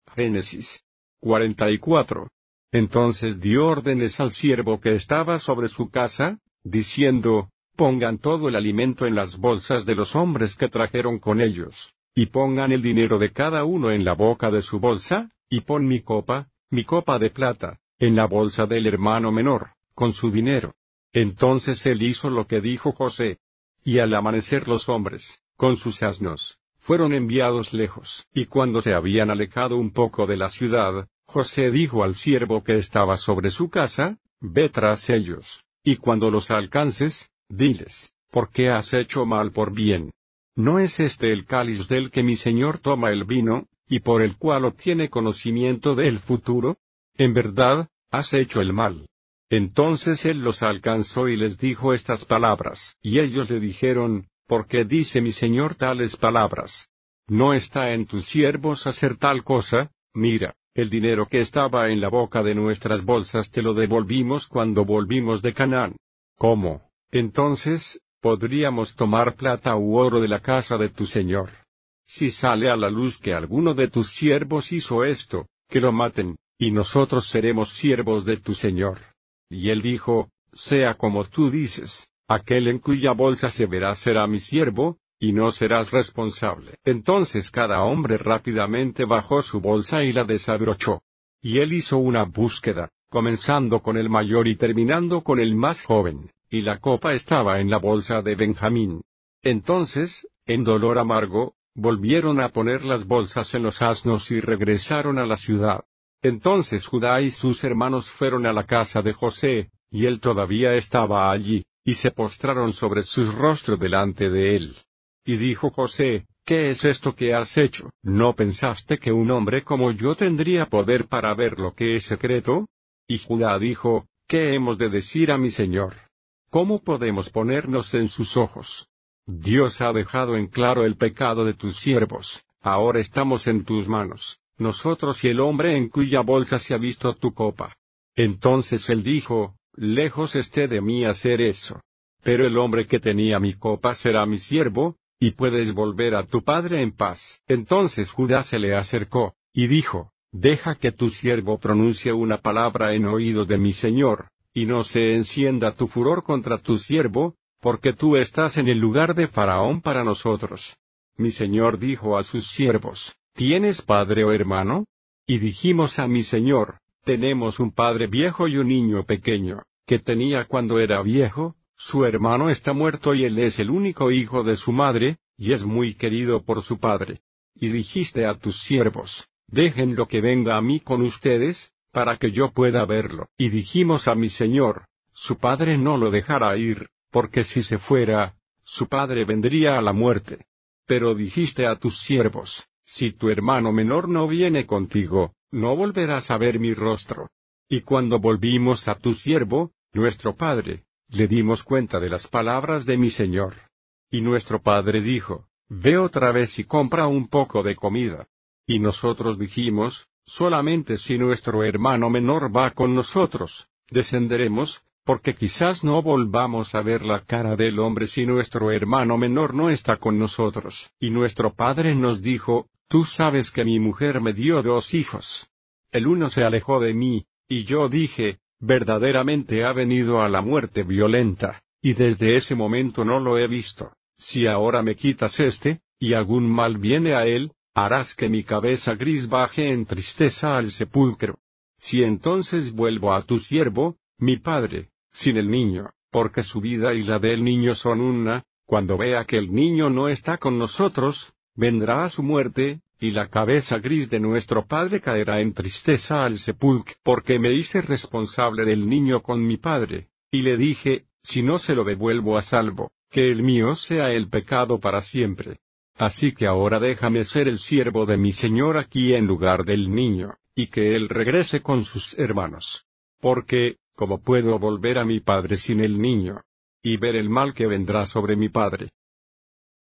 Génesis 44. Entonces dio órdenes al siervo que estaba sobre su casa, diciendo, pongan todo el alimento en las bolsas de los hombres que trajeron con ellos, y pongan el dinero de cada uno en la boca de su bolsa, y pon mi copa de plata, en la bolsa del hermano menor, con su dinero. Entonces él hizo lo que dijo José. Y al amanecer los hombres, con sus asnos, fueron enviados lejos. Y cuando se habían alejado un poco de la ciudad, José dijo al siervo que estaba sobre su casa, ve tras ellos, y cuando los alcances, diles, ¿por qué has hecho mal por bien? ¿No es este el cáliz del que mi señor toma el vino, y por el cual obtiene conocimiento del futuro? En verdad, has hecho el mal. Entonces él los alcanzó y les dijo estas palabras, y ellos le dijeron, ¿por qué dice mi señor tales palabras? ¿No está en tus siervos hacer tal cosa? Mira, el dinero que estaba en la boca de nuestras bolsas te lo devolvimos cuando volvimos de Canaán. ¿Cómo, entonces, podríamos tomar plata u oro de la casa de tu señor? Si sale a la luz que alguno de tus siervos hizo esto, que lo maten, y nosotros seremos siervos de tu señor. Y él dijo, sea como tú dices, aquel en cuya bolsa se verá será mi siervo, y no serás responsable. Entonces cada hombre rápidamente bajó su bolsa y la desabrochó. Y él hizo una búsqueda, comenzando con el mayor y terminando con el más joven, y la copa estaba en la bolsa de Benjamín. Entonces, en dolor amargo, volvieron a poner las bolsas en los asnos y regresaron a la ciudad. Entonces Judá y sus hermanos fueron a la casa de José, y él todavía estaba allí, y se postraron sobre sus rostros delante de él. Y dijo José, ¿qué es esto que has hecho? ¿No pensaste que un hombre como yo tendría poder para ver lo que es secreto? Y Judá dijo, ¿qué hemos de decir a mi señor? ¿Cómo podemos ponernos en sus ojos? Dios ha dejado en claro el pecado de tus siervos, ahora estamos en tus manos, nosotros y el hombre en cuya bolsa se ha visto tu copa. Entonces él dijo, lejos esté de mí hacer eso. Pero el hombre que tenía mi copa será mi siervo, y puedes volver a tu padre en paz. Entonces Judá se le acercó, y dijo, deja que tu siervo pronuncie una palabra en oído de mi señor, y no se encienda tu furor contra tu siervo, porque tú estás en el lugar de Faraón para nosotros. Mi señor dijo a sus siervos, ¿tienes padre o hermano? Y dijimos a mi señor, tenemos un padre viejo y un niño pequeño, que tenía cuando era viejo, su hermano está muerto y él es el único hijo de su madre, y es muy querido por su padre. Y dijiste a tus siervos, déjenlo que venga a mí con ustedes, para que yo pueda verlo. Y dijimos a mi señor, su padre no lo dejará ir, porque si se fuera, su padre vendría a la muerte. Pero dijiste a tus siervos, si tu hermano menor no viene contigo, no volverás a ver mi rostro. Y cuando volvimos a tu siervo, nuestro padre, le dimos cuenta de las palabras de mi señor. Y nuestro padre dijo, ve otra vez y compra un poco de comida. Y nosotros dijimos, solamente si nuestro hermano menor va con nosotros, descenderemos, porque quizás no volvamos a ver la cara del hombre si nuestro hermano menor no está con nosotros. Y nuestro padre nos dijo, tú sabes que mi mujer me dio 2 hijos. El uno se alejó de mí, y yo dije, verdaderamente ha venido a la muerte violenta, y desde ese momento no lo he visto. Si ahora me quitas y algún mal viene a él, harás que mi cabeza gris baje en tristeza al sepulcro. Si entonces vuelvo a tu siervo, mi padre, sin el niño, porque su vida y la del niño son una, cuando vea que el niño no está con nosotros, vendrá a su muerte, y la cabeza gris de nuestro padre caerá en tristeza al sepulcro, porque me hice responsable del niño con mi padre, y le dije, si no se lo devuelvo a salvo, que el mío sea el pecado para siempre. Así que ahora déjame ser el siervo de mi señor aquí en lugar del niño, y que él regrese con sus hermanos. Porque, ¿cómo puedo volver a mi padre sin el niño? Y ver el mal que vendrá sobre mi padre.